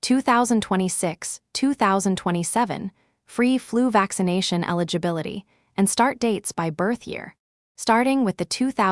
2026-2027, free flu vaccination eligibility, and start dates by birth year. Starting with the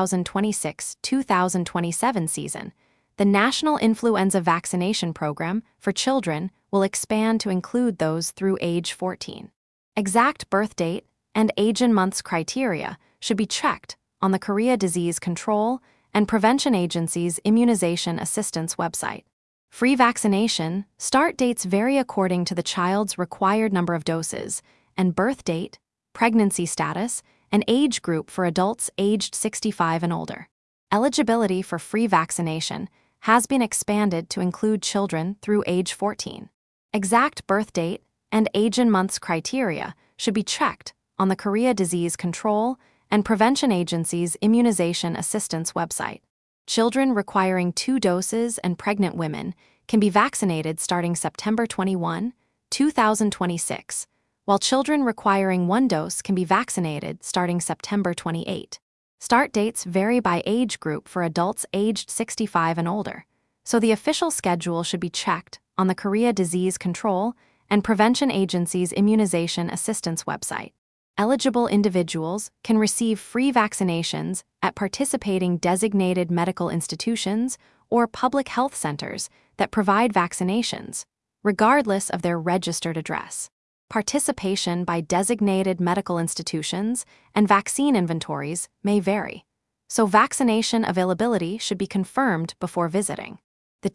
2026-2027 season, the National Influenza Vaccination Program for children will expand to include those through age 14. Exact birth date and age and months criteria should be checked on the Korea Disease Control and Prevention Agency's Immunization Assistance website. Free vaccination start dates vary according to the child's required number of doses and birth date, pregnancy status, and age group for adults aged 65 and older. Eligibility for free vaccination has been expanded to include children through age 14. Exact birth date and age and months criteria should be checked on the Korea Disease Control and Prevention Agency's Immunization Assistance website. Children requiring 2 doses and pregnant women can be vaccinated starting September 21, 2026, while children requiring 1 dose can be vaccinated starting September 28. Start dates vary by age group for adults aged 65 and older, so the official schedule should be checked on the Korea Disease Control and Prevention Agency's Immunization Assistance website. Eligible individuals can receive free vaccinations at participating designated medical institutions or public health centers that provide vaccinations, regardless of their registered address. Participation by designated medical institutions and vaccine inventories may vary, so vaccination availability should be confirmed before visiting. The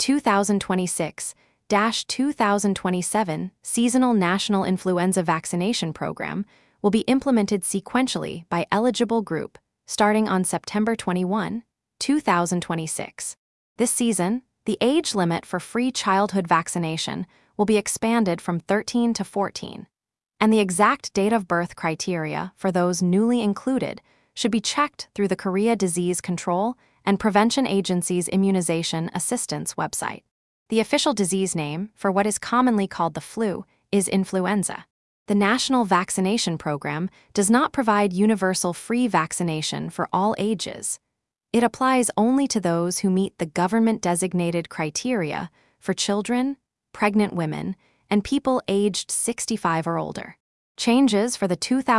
2026-2027 Seasonal National Influenza Vaccination Program will be implemented sequentially by eligible group starting on September 21, 2026. This season, the age limit for free childhood vaccination will be expanded from 13 to 14, and the exact date of birth criteria for those newly included should be checked through the Korea Disease Control and Prevention Agency's Immunization Assistance website. The official disease name for what is commonly called the flu is influenza. The National Vaccination Program does not provide universal free vaccination for all ages. It applies only to those who meet the government-designated criteria for children, pregnant women, and people aged 65 or older. Changes for the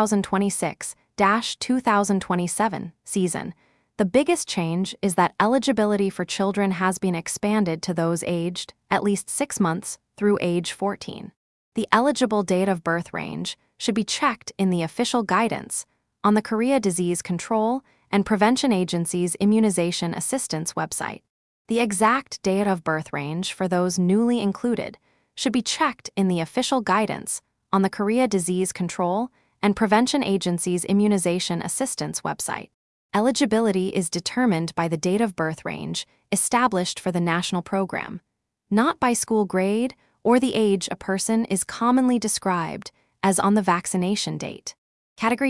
2026-2027 season. The biggest change is that eligibility for children has been expanded to those aged at least 6 months through age 14. The eligible date of birth range should be checked in the official guidance on the Korea Disease Control and Prevention Agency's Immunization Assistance website. The exact date of birth range for those newly included should be checked in the official guidance on the Korea Disease Control and Prevention Agency's Immunization Assistance website. Eligibility is determined by the date of birth range established for the national program, not by school grade or the age a person is commonly described as on the vaccination date. Category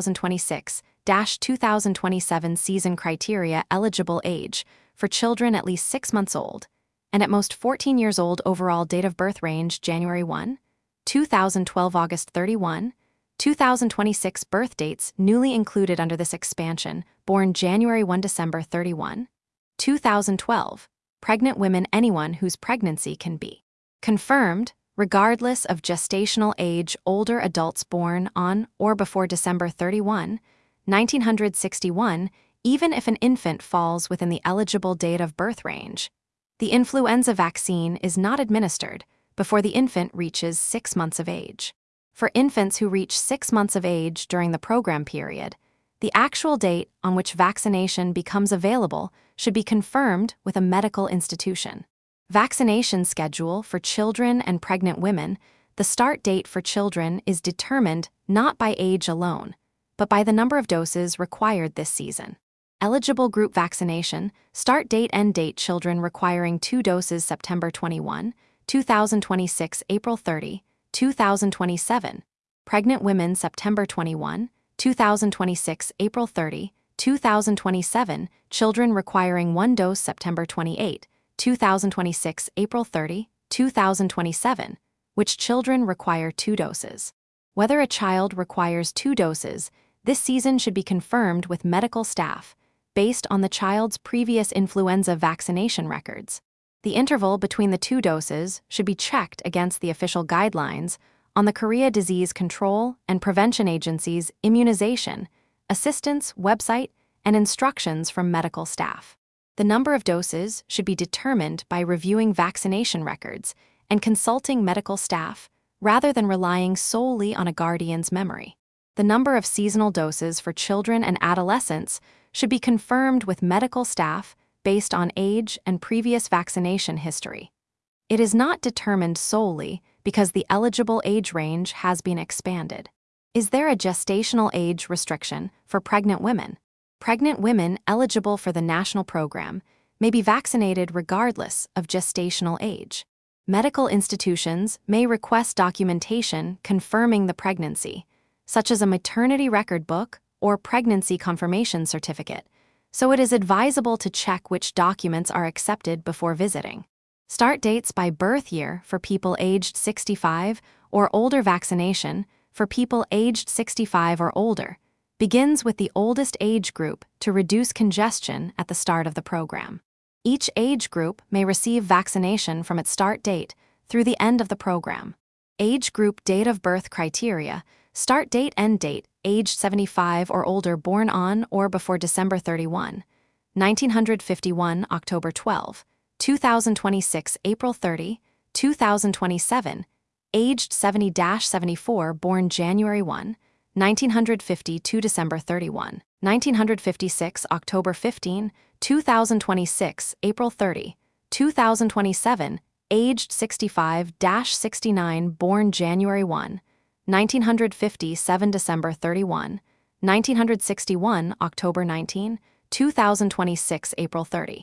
2026-2027 season criteria eligible age for children at least 6 months old and at most 14 years old. Overall date of birth range January 1, 2012 August 31, 2026 birth dates newly included under this expansion born January 1 December 31, 2012. Pregnant women anyone whose pregnancy can be confirmed, regardless of gestational age, older adults born on or before December 31, 1961, even if an infant falls within the eligible date of birth range. The influenza vaccine is not administered before the infant reaches 6 months of age. For infants who reach 6 months of age during the program period, the actual date on which vaccination becomes available should be confirmed with a medical institution. Vaccination schedule for children and pregnant women. The start date for children is determined not by age alone, but by the number of doses required this season. Eligible group vaccination, start date end date children requiring 2 doses September 21, 2026 April 30, 2027. Pregnant women September 21, 2026 April 30, 2027. Children requiring 1 dose September 28, 2026 April 30, 2027, which children require 2 doses. Whether a child requires 2 doses, this season should be confirmed with medical staff based on the child's previous influenza vaccination records. The interval between the two doses should be checked against the official guidelines on the Korea Disease Control and Prevention Agency's immunization, assistance website, and instructions from medical staff. The number of doses should be determined by reviewing vaccination records and consulting medical staff rather than relying solely on a guardian's memory. The number of seasonal doses for children and adolescents should be confirmed with medical staff based on age and previous vaccination history. It is not determined solely because the eligible age range has been expanded. Is there a gestational age restriction for pregnant women? Pregnant women eligible for the national program may be vaccinated regardless of gestational age. Medical institutions may request documentation confirming the pregnancy, such as a maternity record book or pregnancy confirmation certificate, so it is advisable to check which documents are accepted before visiting. Start dates by birth year for people aged 65 or older. Vaccination for people aged 65 or older begins with the oldest age group to reduce congestion at the start of the program. Each age group may receive vaccination from its start date through the end of the program. Age group date of birth criteria: start date, end date, aged 75 or older, born on or before December 31, 1951, October 12, 2026, April 30, 2027, aged 70-74, born January 1, 1952, December 31, 1956, October 15, 2026, April 30, 2027, aged 65-69, born January 1, 1957, December 31, 1961, October 19, 2026, April 30,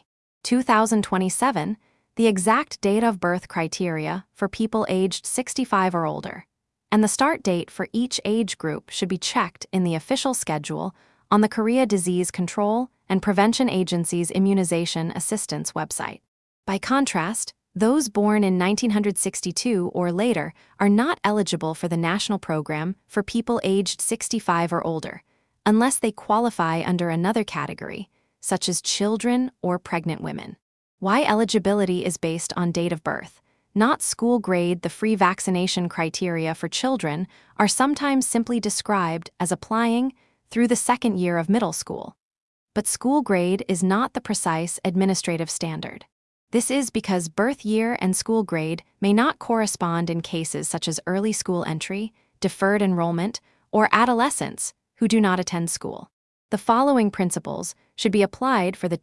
2027, the exact date of birth criteria for people aged 65 or older, and the start date for each age group should be checked in the official schedule on the Korea Disease Control and Prevention Agency's Immunization Assistance website. By contrast, those born in 1962 or later are not eligible for the national program for people aged 65 or older, unless they qualify under another category, such as children or pregnant women. Why eligibility is based on date of birth, not school grade. The free vaccination criteria for children are sometimes simply described as applying through the second year of middle school. But school grade is not the precise administrative standard. This is because birth year and school grade may not correspond in cases such as early school entry, deferred enrollment, or adolescents who do not attend school. The following principles should be applied for the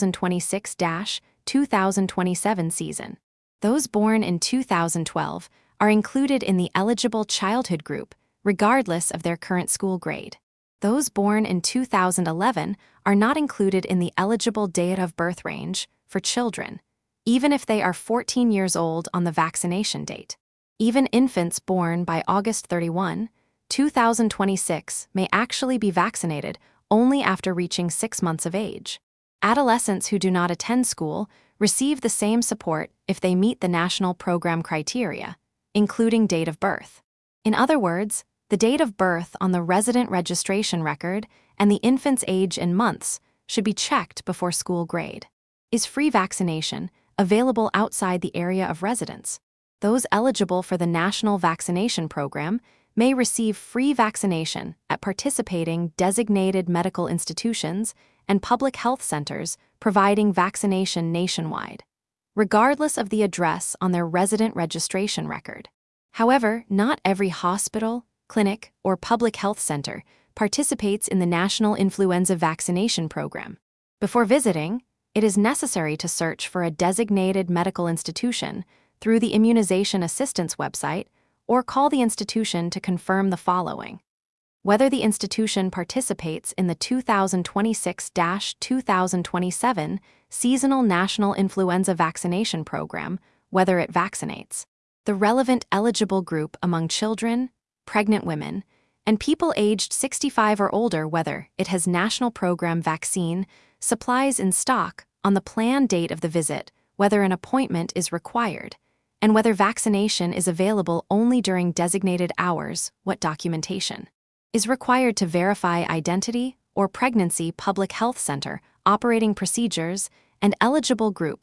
2026-2027 season. Those born in 2012 are included in the eligible childhood group, regardless of their current school grade. Those born in 2011 are not included in the eligible date of birth range for children, even if they are 14 years old on the vaccination date. Even infants born by August 31, 2026 may actually be vaccinated only after reaching 6 months of age. Adolescents who do not attend school receive the same support if they meet the national program criteria, including date of birth. In other words, the date of birth on the resident registration record and the infant's age in months should be checked before school grade. Is free vaccination available outside the area of residence? Those eligible for the national vaccination program may receive free vaccination at participating designated medical institutions and public health centers providing vaccination nationwide, regardless of the address on their resident registration record. However, not every hospital, clinic, or public health center participates in the National Influenza Vaccination Program. Before visiting, it is necessary to search for a designated medical institution through the Immunization Assistance website or call the institution to confirm the following: whether the institution participates in the 2026-2027 Seasonal National Influenza Vaccination Program, whether it vaccinates the relevant eligible group among children, pregnant women, and people aged 65 or older, whether it has national program vaccine supplies in stock on the planned date of the visit, whether an appointment is required, and whether vaccination is available only during designated hours, what documentation is required to verify identity or pregnancy. Public health center operating procedures and eligible groups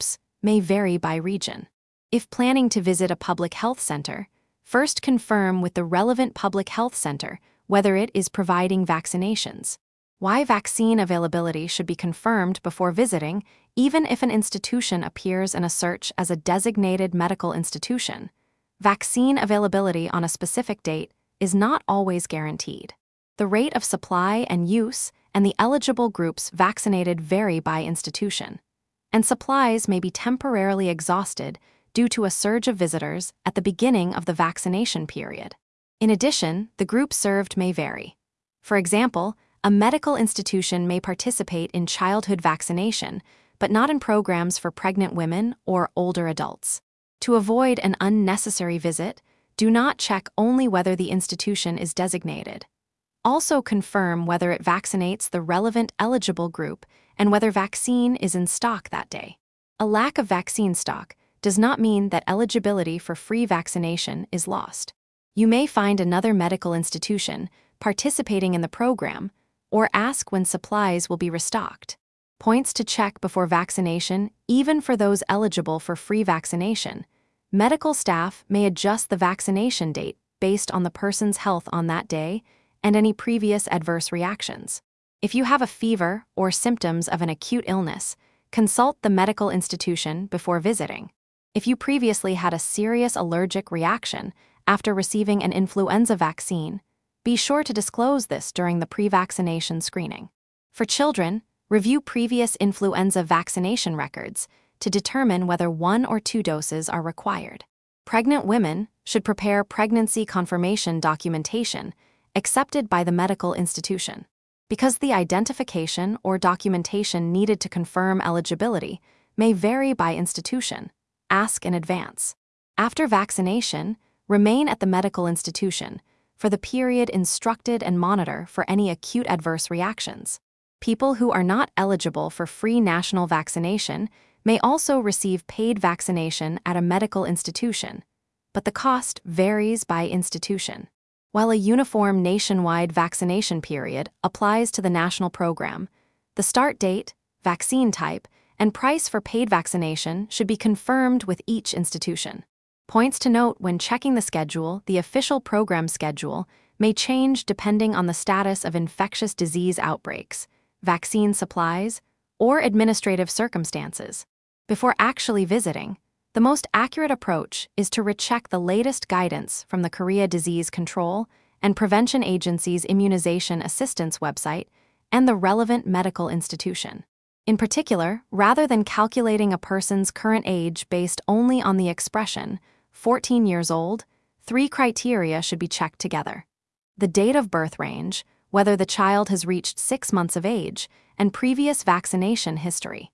may vary by region. If planning to visit a public health center, first confirm with the relevant public health center whether it is providing vaccinations. Why vaccine availability should be confirmed before visiting, even if an institution appears in a search as a designated medical institution. Vaccine availability on a specific date is not always guaranteed. The rate of supply and use and the eligible groups vaccinated vary by institution, and supplies may be temporarily exhausted due to a surge of visitors at the beginning of the vaccination period. In addition, the group served may vary. For example, a medical institution may participate in childhood vaccination, but not in programs for pregnant women or older adults. To avoid an unnecessary visit, do not check only whether the institution is designated. Also confirm whether it vaccinates the relevant eligible group and whether vaccine is in stock that day. A lack of vaccine stock does not mean that eligibility for free vaccination is lost. You may find another medical institution participating in the program or ask when supplies will be restocked. Points to check before vaccination, even for those eligible for free vaccination. Medical staff may adjust the vaccination date based on the person's health on that day and any previous adverse reactions. If you have a fever or symptoms of an acute illness, consult the medical institution before visiting. If you previously had a serious allergic reaction after receiving an influenza vaccine, be sure to disclose this during the pre-vaccination screening. For children, review previous influenza vaccination records to determine whether 1 or 2 doses are required. Pregnant women should prepare pregnancy confirmation documentation accepted by the medical institution. Because the identification or documentation needed to confirm eligibility may vary by institution, ask in advance. After vaccination, remain at the medical institution for the period instructed and monitor for any acute adverse reactions. People who are not eligible for free national vaccination may also receive paid vaccination at a medical institution, but the cost varies by institution. While a uniform nationwide vaccination period applies to the national program, the start date, vaccine type, and price for paid vaccination should be confirmed with each institution. Points to note when checking the schedule: the official program schedule may change depending on the status of infectious disease outbreaks, vaccine supplies, or administrative circumstances. Before actually visiting, the most accurate approach is to recheck the latest guidance from the Korea Disease Control and Prevention Agency's Immunization Assistance website and the relevant medical institution. In particular, rather than calculating a person's current age based only on the expression 14 years old, 3 criteria should be checked together: the date of birth range, whether the child has reached 6 months of age, and previous vaccination history.